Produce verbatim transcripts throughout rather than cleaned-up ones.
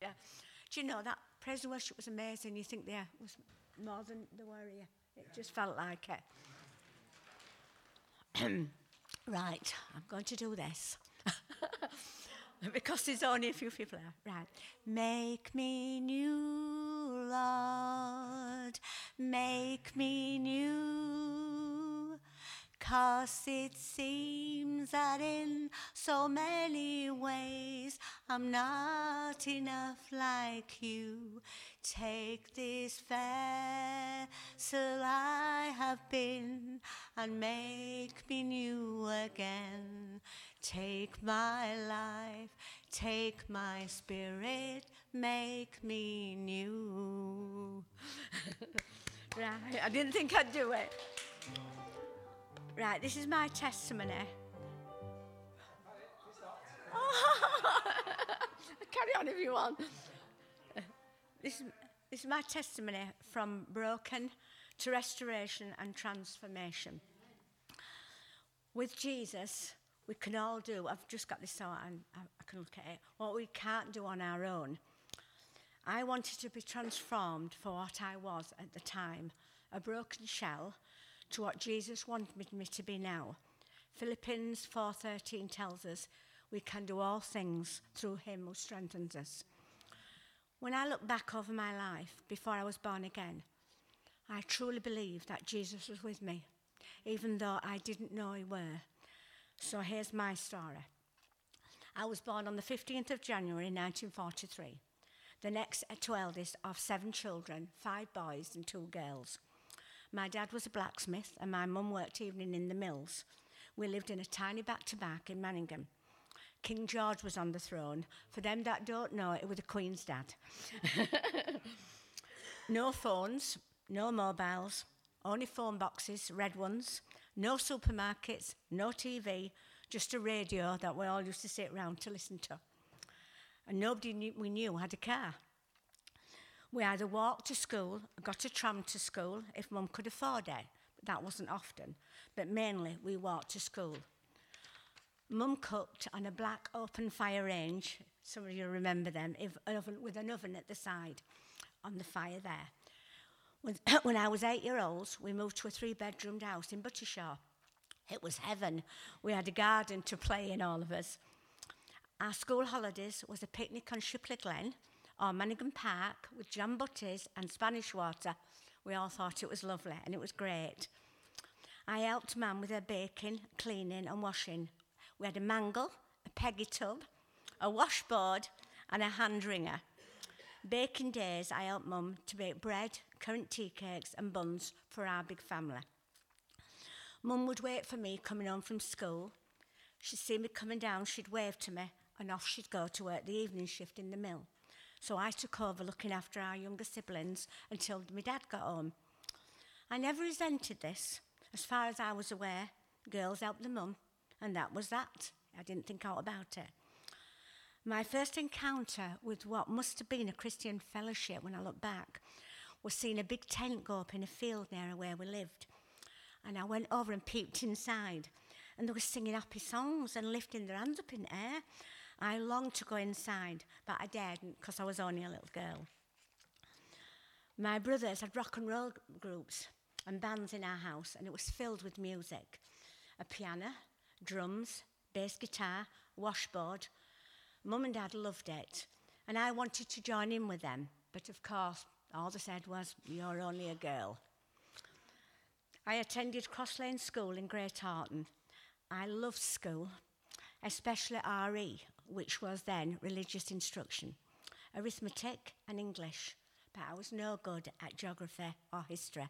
Yeah. Do you know that praise and worship was amazing? You think there was more than there were here. It just felt like it. Right, I'm going to do this. Because there's only a few people there. Right. Make me new, Lord. Make me new. 'Cause it seems that in so many ways I'm not enough like you. Take this vessel I have been and make me new again. Take my life, take my spirit, make me new. Right, I didn't think I'd do it. Right, this is my testimony. Carry on if you want. This is, this is my testimony from broken to restoration and transformation. With Jesus, we can all do, I've just got this out and I, I can look at it, what we can't do on our own. I wanted to be transformed for what I was at the time, a broken shell, to what Jesus wanted me to be now. Philippians four thirteen tells us we can do all things through him who strengthens us. When I look back over my life before I was born again, I truly believe that Jesus was with me, even though I didn't know he were. So here's my story. I was born on the fifteenth of January nineteen forty-three, the next to eldest of seven children, five boys and two girls. My dad was a blacksmith and my mum worked evening in the mills. We lived in a tiny back-to-back in Manningham. King George was on the throne. For them that don't know, it was the Queen's dad. No phones, no mobiles, only phone boxes, red ones, no supermarkets, no T V, just a radio that we all used to sit round to listen to. And nobody knew, we knew had a car. We either walked to school, got a tram to school, if Mum could afford it. But that wasn't often. But mainly, we walked to school. Mum cooked on a black open fire range. Some of you remember them, if, an oven, with an oven at the side on the fire there. When, when I was eight years old, we moved to a three-bedroomed house in Buttershaw. It was heaven. We had a garden to play in, all of us. Our school holidays was a picnic on Shipley Glen, or Manningham Park with jam butties and Spanish water. We all thought it was lovely and it was great. I helped Mum with her baking, cleaning and washing. We had a mangle, a peggy tub, a washboard and a hand wringer. Baking days, I helped Mum to bake bread, currant tea cakes and buns for our big family. Mum would wait for me coming home from school. She'd see me coming down, she'd wave to me and off she'd go to work the evening shift in the mill. So I took over looking after our younger siblings until my dad got home. I never resented this. As far as I was aware, girls helped the mum, and that was that. I didn't think out about it. My first encounter with what must have been a Christian fellowship, when I look back, was seeing a big tent go up in a field near where we lived. And I went over and peeped inside, and they were singing happy songs and lifting their hands up in the air. I longed to go inside, but I daredn't because I was only a little girl. My brothers had rock and roll groups and bands in our house, and it was filled with music. A piano, drums, bass guitar, washboard. Mum and Dad loved it, and I wanted to join in with them, but of course, all they said was, "You're only a girl." I attended Cross Lane School in Great Horton. I loved school, especially R E, which was then religious instruction, arithmetic and English, but I was no good at geography or history.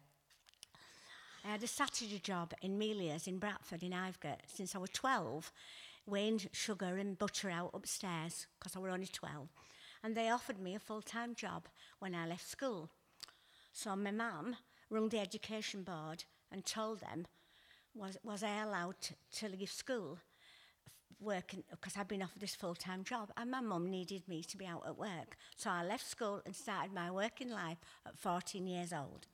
I had a Saturday job in Melia's in Bradford in Ivegate since I was twelve, weighing sugar and butter out upstairs because I was only twelve, and they offered me a full-time job when I left school. So my mum rung the education board and told them, was, was I allowed to, to leave school working, because I'd been offered this full-time job, and my mum needed me to be out at work. So I left school and started my working life at fourteen years old.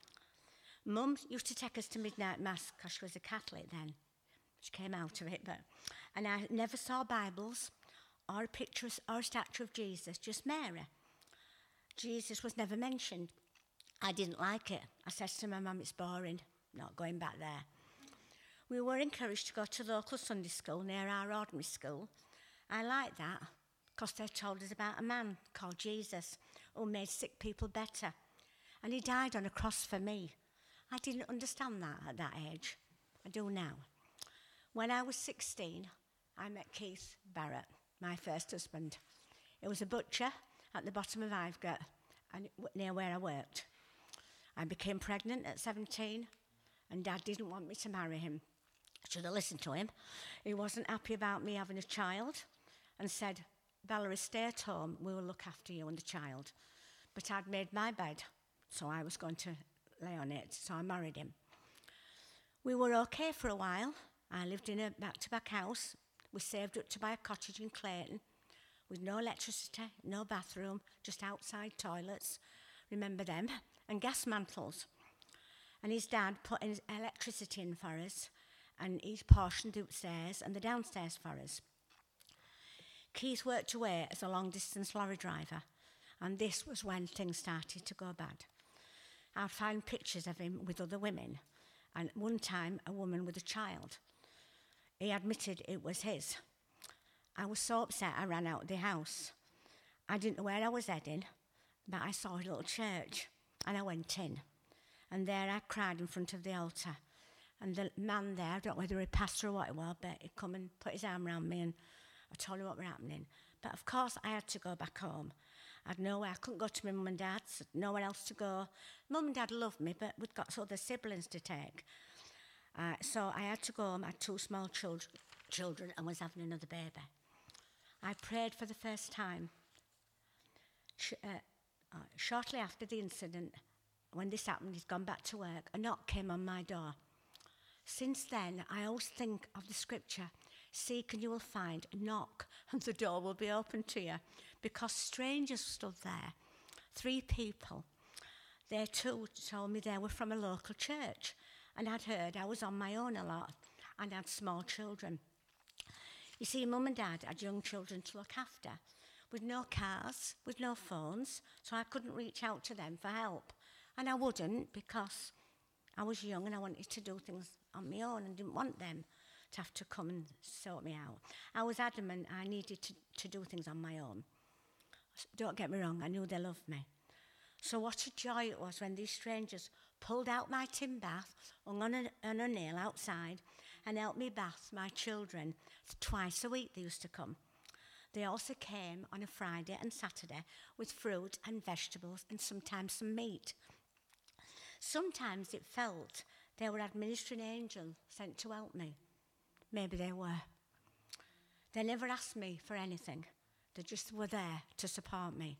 Mum used to take us to midnight mass because she was a Catholic then. She came out of it, but... And I never saw Bibles or a picture or a statue of Jesus, just Mary. Jesus was never mentioned. I didn't like it. I said to my mum, it's boring, not going back there. We were encouraged to go to the local Sunday school near our ordinary school. I liked that because they told us about a man called Jesus who made sick people better. And he died on a cross for me. I didn't understand that at that age. I do now. When I was sixteen, I met Keith Barrett, my first husband. He was a butcher at the bottom of Ivegate, and near where I worked. I became pregnant at seventeen, and Dad didn't want me to marry him. Should have listened to him. He wasn't happy about me having a child and said, Valerie, stay at home, we will look after you and the child. But I'd made my bed, so I was going to lay on it, so I married him. We were okay for a while. I lived in a back-to-back house. We saved up to buy a cottage in Clayton with no electricity, no bathroom, just outside toilets, remember them, and gas mantles. And his dad put in electricity in for us, and he's portioned the upstairs and the downstairs for us. Keith worked away as a long-distance lorry driver, and this was when things started to go bad. I'd find pictures of him with other women, and one time a woman with a child. He admitted it was his. I was so upset I ran out of the house. I didn't know where I was heading, but I saw a little church, and I went in. And there I cried in front of the altar. And the man there, I don't know whether he passed or what it was, but he'd come and put his arm around me, and I told him what was happening. But of course, I had to go back home. I'd nowhere, I couldn't go to my mum and dad's, nowhere else to go. Mum and dad loved me, but we'd got other siblings to take. Uh, so I had to go home, I had two small children, children and was having another baby. I prayed for the first time. Sh- uh, uh, shortly after the incident, when this happened, he's gone back to work, a knock came on my door. Since then, I always think of the scripture, seek and you will find, knock and the door will be open to you. Because strangers stood there, three people. They too told me they were from a local church, and I'd heard I was on my own a lot and had small children. You see, Mum and Dad had young children to look after, with no cars, with no phones, so I couldn't reach out to them for help. And I wouldn't because I was young and I wanted to do things on my own and didn't want them to have to come and sort me out. I was adamant I needed to, to do things on my own. Don't get me wrong, I knew they loved me. So what a joy it was when these strangers pulled out my tin bath, hung on a, on a nail outside, and helped me bath my children. Twice a week they used to come. They also came on a Friday and Saturday with fruit and vegetables and sometimes some meat. Sometimes it felt they were administering angels sent to help me. Maybe they were. They never asked me for anything. They just were there to support me.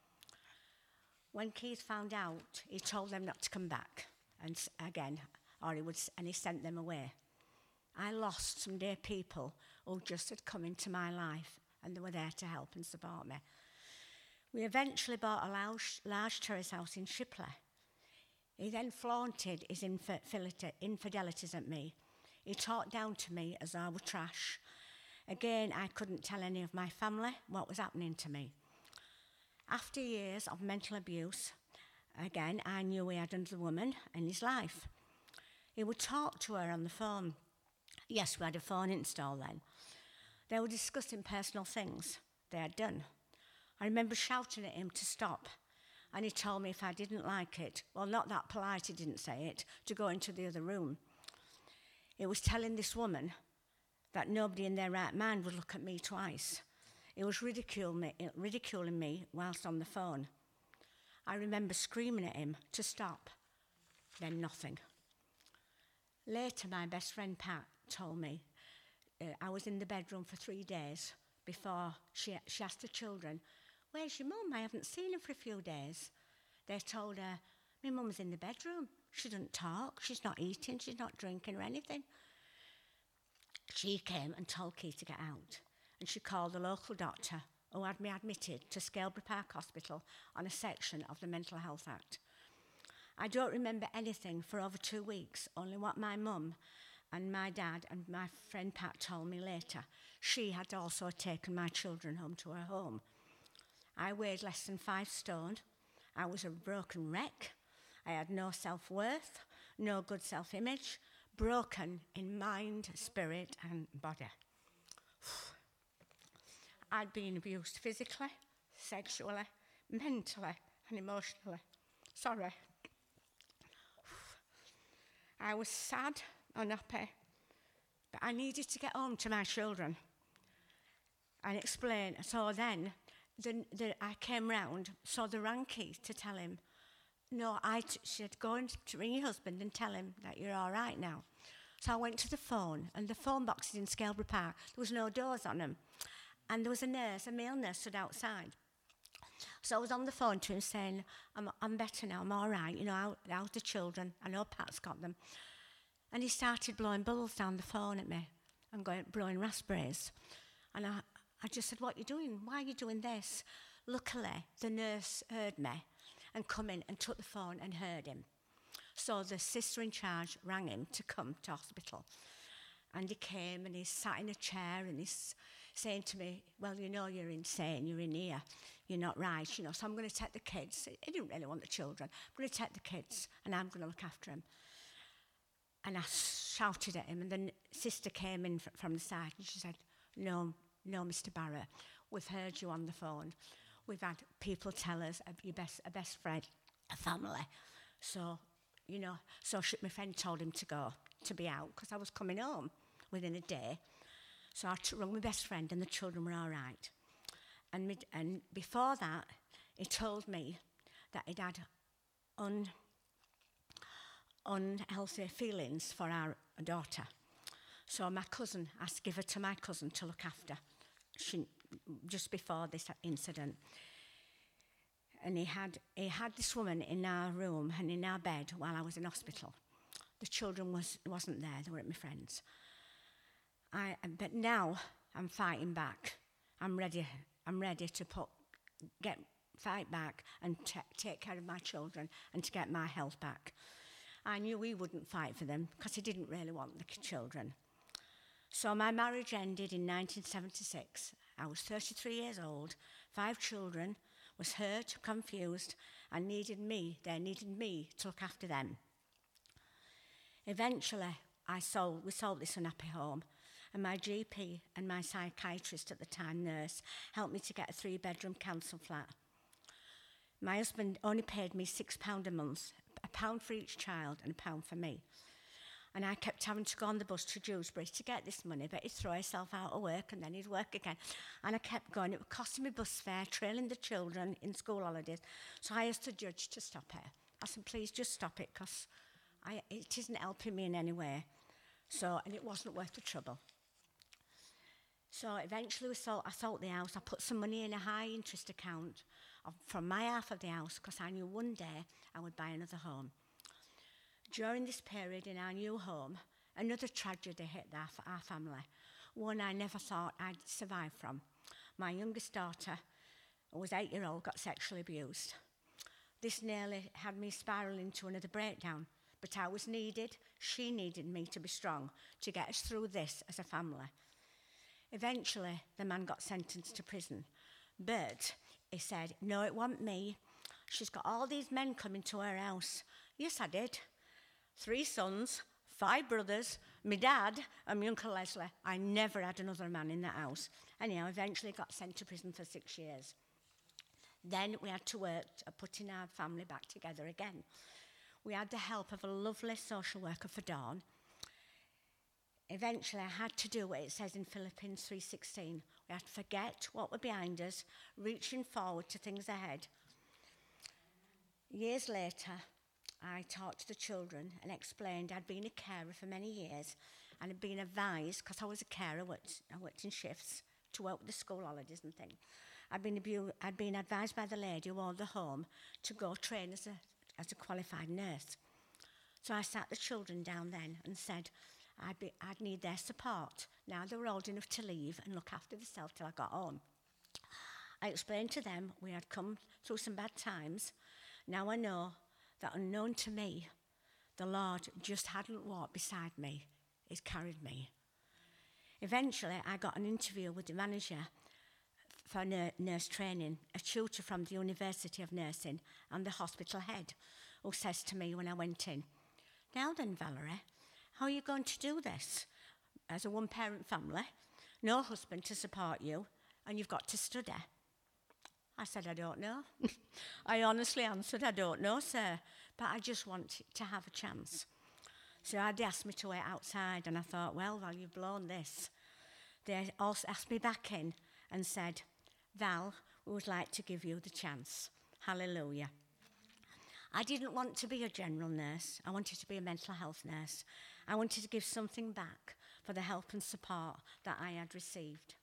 When Keith found out, he told them not to come back, and again, or he would, and he sent them away. I lost some dear people who just had come into my life, and they were there to help and support me. We eventually bought a large, large terrace house in Shipley. He then flaunted his infidelity, infidelities at me. He talked down to me as I was trash. Again, I couldn't tell any of my family what was happening to me. After years of mental abuse, again, I knew he had another woman in his life. He would talk to her on the phone. Yes, we had a phone installed then. They were discussing personal things they had done. I remember shouting at him to stop, and he told me if I didn't like it, well, not that polite, he didn't say it, to go into the other room. He was telling this woman that nobody in their right mind would look at me twice. He was ridiculing me, ridiculing me whilst on the phone. I remember screaming at him to stop, then nothing. Later, my best friend Pat told me uh, I was in the bedroom for three days before she, she asked the children, where's your mum? I haven't seen her for a few days. They told her, my mum's in the bedroom. She doesn't talk, she's not eating, she's not drinking or anything. She came and told Keith to get out, and she called the local doctor who had me admitted to Scalesbury Park Hospital on a section of the Mental Health Act. I don't remember anything for over two weeks, only what my mum And my dad and my friend Pat told me later, she had also taken my children home to her home. I weighed less than five stone. I was a broken wreck. I had no self-worth, no good self-image, broken in mind, spirit, and body. I'd been abused physically, sexually, mentally, and emotionally. Sorry. I was sad, unhappy, but I needed to get home to my children and explain. So then the, the, I came round, saw the Ranky to tell him, no, I t- said, go and to ring your husband and tell him that you're all right now. So I went to the phone, and the phone boxes in Scaleborough Park, there was no doors on them. And there was a nurse, a male nurse, stood outside. So I was on the phone to him saying, I'm, I'm better now, I'm all right, you know, how, how's the children? I know Pat's got them. And he started blowing bubbles down the phone at me and going, blowing raspberries. And I, I just said, what are you doing? Why are you doing this? Luckily, the nurse heard me and come in and took the phone and heard him. So the sister in charge rang him to come to hospital. And he came and he sat in a chair and he's saying to me, well, you know, you're insane, you're in here, you're not right, you know, so I'm going to take the kids. He didn't really want the children. I'm going to take the kids and I'm going to look after them. And I shouted at him, and the sister came in f- from the side and she said, no, no, Mister Barrett, we've heard you on the phone. We've had people tell us of your best, a best friend, a family. So, you know, so she, my friend told him to go, to be out, because I was coming home within a day. So I t- rang my best friend and the children were all right. And, mid- and before that, he told me that he'd had un- unhealthy feelings for our daughter. So my cousin asked to give her to my cousin to look after, she, just before this incident. And he had he had this woman in our room and in our bed while I was in hospital. The children was, wasn't there, they were at my friend's. I, but now I'm fighting back. I'm ready. I'm ready to put, get, fight back and t- take care of my children and to get my health back. I knew he wouldn't fight for them because he didn't really want the children. So my marriage ended in nineteen seventy-six. I was thirty-three years old, five children, was hurt, confused, and needed me. They needed me to look after them. Eventually, I sold. We sold this unhappy home. And my G P and my psychiatrist at the time, nurse, helped me to get a three-bedroom council flat. My husband only paid me six pounds a month, a pound for each child and a pound for me. And I kept having to go on the bus to Dewsbury to get this money, but he'd throw himself out of work and then he'd work again. And I kept going. It was costing me bus fare, trailing the children in school holidays. So I asked the judge to stop it. I said, please just stop it because it isn't helping me in any way. So, and it wasn't worth the trouble. So eventually we sold, I sold the house. I put some money in a high interest account of, from my half of the house because I knew one day I would buy another home. During this period in our new home, another tragedy hit our, our family, one I never thought I'd survive from. My youngest daughter, who was eight years old, got sexually abused. This nearly had me spiral into another breakdown, but I was needed, she needed me to be strong to get us through this as a family. Eventually, the man got sentenced to prison, but he said, no, it wasn't me. She's got all these men coming to her house. Yes, I did. Three sons, five brothers, my dad, and my Uncle Leslie. I never had another man in that house. Anyhow, eventually got sent to prison for six years. Then we had to work at putting our family back together again. We had the help of a lovely social worker for Dawn. Eventually, I had to do what it says in Philippians three sixteen. We had to forget what were behind us, reaching forward to things ahead. Years later, I talked to the children and explained I'd been a carer for many years and had been advised, because I was a carer, I worked, I worked in shifts to work with the school holidays and things. I'd been, abu- I'd been advised by the lady who owned the home to go train as a, as a qualified nurse. So I sat the children down then and said I'd, be, I'd need their support. Now they were old enough to leave and look after themselves till I got home. I explained to them we had come through some bad times. Now I know that unknown to me, the Lord just hadn't walked beside me He's carried me. Eventually, I got an interview with the manager for nurse training, a tutor from the University of Nursing, and the hospital head, who says to me when I went in, "Now then, Valerie, how are you going to do this? As a one-parent family, no husband to support you, and you've got to study." I said, "I don't know." I honestly answered, "I don't know, sir, but I just want to have a chance." So they asked me to wait outside, and I thought, well, Val, you've blown this. They also asked me back in and said, "Val, we would like to give you the chance." Hallelujah. I didn't want to be a general nurse. I wanted to be a mental health nurse. I wanted to give something back for the help and support that I had received.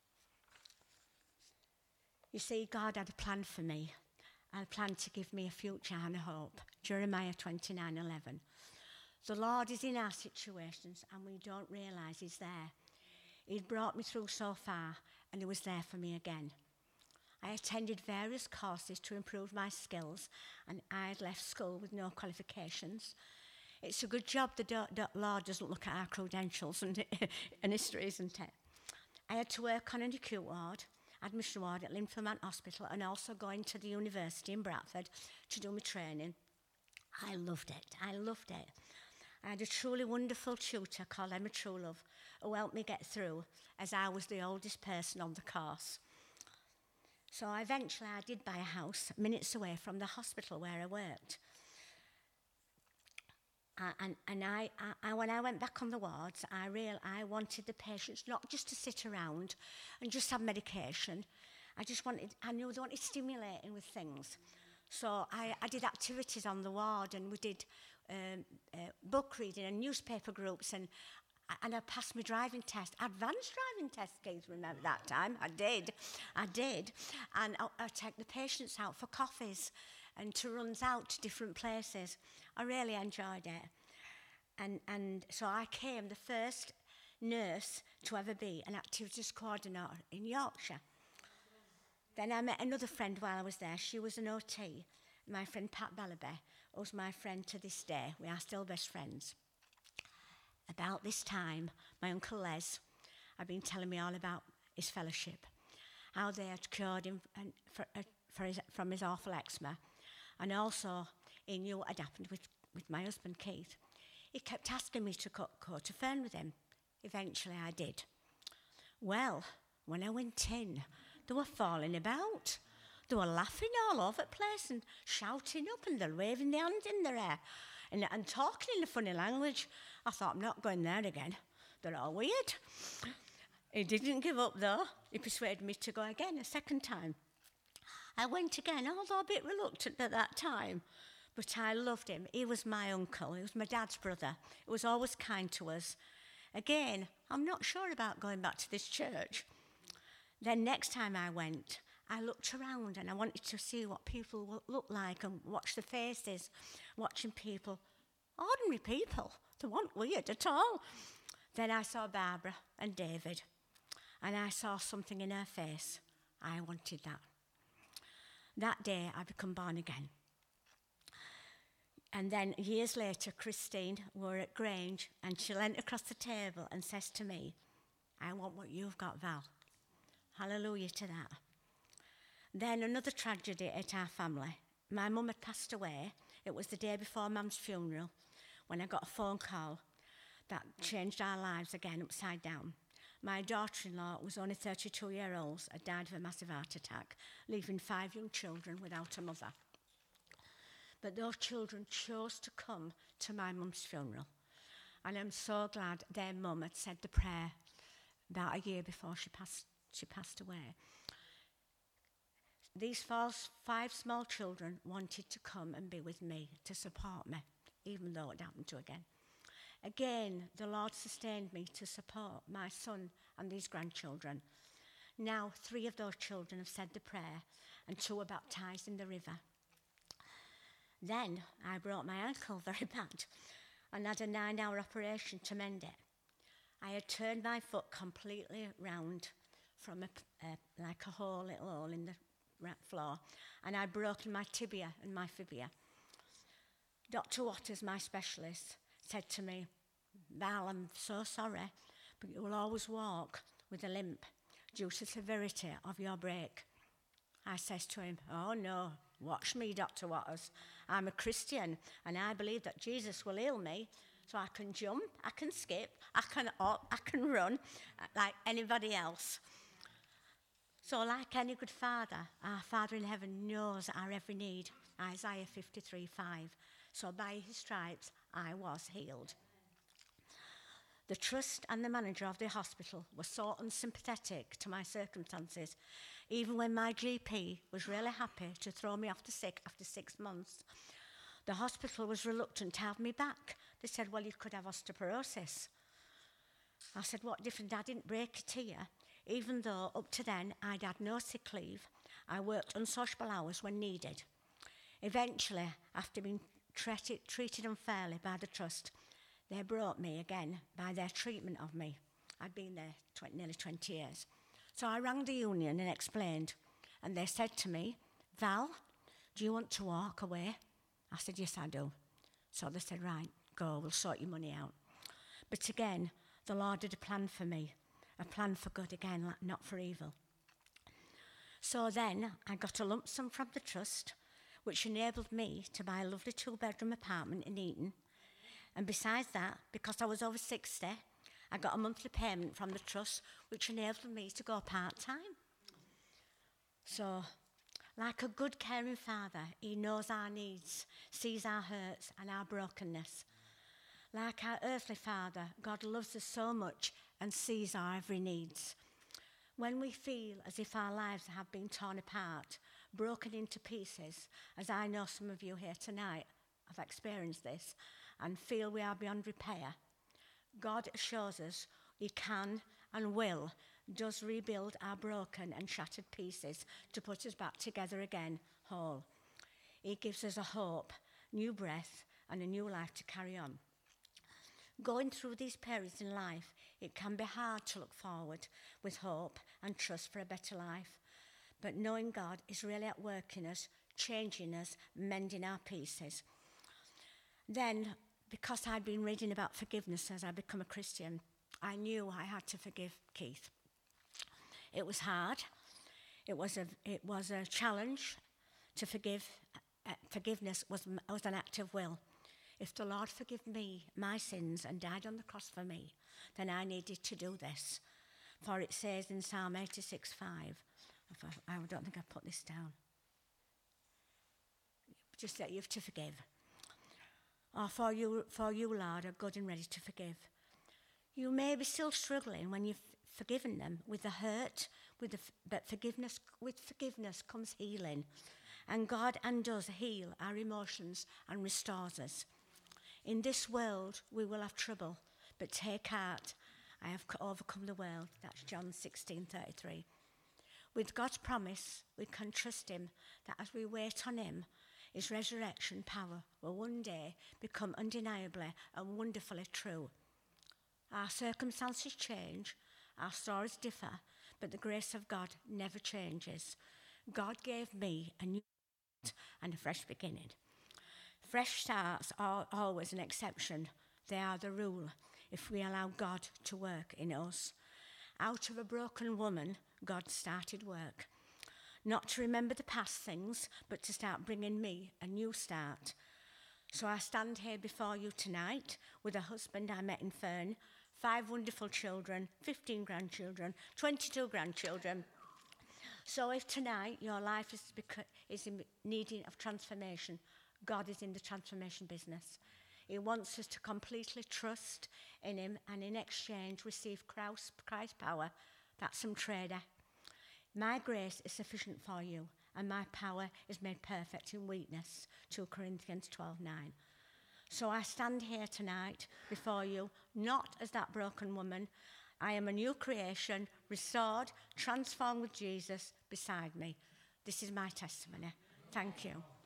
You see, God had a plan for me, a plan to give me a future and a hope. Jeremiah twenty-nine eleven. The Lord is in our situations and we don't realise he's there. He'd brought me through so far and he was there for me again. I attended various courses to improve my skills and I had left school with no qualifications. It's a good job the do- do- Lord doesn't look at our credentials and, and history, isn't it? I had to work on an acute ward, admission ward at Linfilmont Hospital, and also going to the university in Bradford to do my training. I loved it. I loved it. I had a truly wonderful tutor called Emma Truelove who helped me get through as I was the oldest person on the course. So eventually I did buy a house minutes away from the hospital where I worked. Uh, and and I, I, I, when I went back on the wards, I real I wanted the patients not just to sit around and just have medication. I just wanted, I knew they wanted stimulating with things. So I, I did activities on the ward and we did um, uh, book reading and newspaper groups and and I passed my driving test, advanced driving test, kids remember that time? I did, I did. And I, I take the patients out for coffees and to runs out to different places. I really enjoyed it. And, and so I came the first nurse to ever be an activities coordinator in Yorkshire. Then I met another friend while I was there. She was an O T, my friend Pat Ballaby, who's my friend to this day. We are still best friends. About this time, my Uncle Les had been telling me all about his fellowship, how they had cured him and for, uh, for his, from his awful eczema, and also he knew what had happened with, with my husband Keith. He kept asking me to go, go to Fern with him. Eventually I did. Well, when I went in, they were falling about. They were laughing all over the place and shouting up and they're waving their hands in their air and, and talking in a funny language. I thought, I'm not going there again. They're all weird. He didn't give up though. He persuaded me to go again a second time. I went again, although a bit reluctant at that time. But I loved him. He was my uncle. He was my dad's brother. He was always kind to us. Again, I'm not sure about going back to this church. Then next time I went, I looked around and I wanted to see what people look like and watch the faces, watching people, ordinary people. They weren't weird at all. Then I saw Barbara and David, and I saw something in her face. I wanted that. That day, I became born again. And then years later, Christine, we were at Grange, and she leant across the table and says to me, "I want what you've got, Val." Hallelujah to that. Then another tragedy at our family. My mum had passed away. It was the day before Mum's funeral when I got a phone call that changed our lives again upside down. My daughter-in-law was only thirty-two years old, had died of a massive heart attack, leaving five young children without a mother. But those children chose to come to my mum's funeral. And I'm so glad their mum had said the prayer about a year before she passed, she passed away. These five small children wanted to come and be with me, to support me, even though it happened to again. Again, the Lord sustained me to support my son and these grandchildren. Now, three of those children have said the prayer and two are baptised in the river. Then I broke my ankle very bad and had a nine-hour operation to mend it. I had turned my foot completely round from a, a, like a hole, little hole in the floor, and I'd broken my tibia and my fibia. Doctor Waters, my specialist, said to me, Val, I'm so sorry, but you will always walk with a limp due to the severity of your break. I says to him, oh no, watch me, Doctor Waters. I'm a Christian and I believe that Jesus will heal me, so I can jump, I can skip, I can up, I can run like anybody else. So like any good father, our Father in heaven knows our every need. Isaiah fifty-three five. So by his stripes I was healed. The trust and the manager of the hospital were so unsympathetic to my circumstances, even when my G P was really happy to throw me off the sick after six months. The hospital was reluctant to have me back. They said, well, you could have osteoporosis. I said, what difference? I didn't break a tear. Even though up to then I'd had no sick leave, I worked unsociable hours when needed. Eventually, after being treated, treated unfairly by the trust, they brought me again by their treatment of me. I'd been there twenty, nearly twenty years. So I rang the union and explained, and they said to me, Val, do you want to walk away? I said, yes, I do. So they said, right, go, we'll sort your money out. But again, the Lord had a plan for me. A plan for good again, not for evil. So then I got a lump sum from the trust, which enabled me to buy a lovely two-bedroom apartment in Eton. And besides that, because I was over sixty, I got a monthly payment from the trust, which enabled me to go part-time. So, like a good caring father, he knows our needs, sees our hurts and our brokenness. Like our earthly father, God loves us so much and sees our every needs. When we feel as if our lives have been torn apart, broken into pieces, as I know some of you here tonight have experienced this, and feel we are beyond repair, God assures us he can and will, does rebuild our broken and shattered pieces to put us back together again, whole. He gives us a hope, new breath, and a new life to carry on. Going through these periods in life, it can be hard to look forward with hope and trust for a better life. But knowing God is really at work in us, changing us, mending our pieces. Then, because I'd been reading about forgiveness as I become a Christian, I knew I had to forgive Keith. It was hard. It was a, it was a challenge to forgive. Uh, forgiveness was, was an act of will. If the Lord forgave me my sins and died on the cross for me, then I needed to do this. For it says in Psalm eighty-six five, I don't think I put this down, just that you have to forgive. Or for you, for you, Lord, are good and ready to forgive. You may be still struggling when you've forgiven them with the hurt, with the, but forgiveness, with forgiveness comes healing. And God and does heal our emotions and restores us. In this world, we will have trouble, but take heart. I have overcome the world. That's John sixteen thirty-three. With God's promise, we can trust him that as we wait on him, his resurrection power will one day become undeniably and wonderfully true. Our circumstances change, our stories differ, but the grace of God never changes. God gave me a new start and a fresh beginning. Fresh starts are always an exception. They are the rule if we allow God to work in us. Out of a broken woman, God started work. Not to remember the past things, but to start bringing me a new start. So I stand here before you tonight with a husband I met in Fern, five wonderful children, fifteen grandchildren, twenty-two grandchildren. So if tonight your life is, beca- is in needing of transformation, God is in the transformation business. He wants us to completely trust in him and in exchange receive Christ's, Christ's power. That's some trader. My grace is sufficient for you, and my power is made perfect in weakness, two Corinthians twelve nine. So I stand here tonight before you, not as that broken woman. I am a new creation, restored, transformed with Jesus beside me. This is my testimony. Thank you.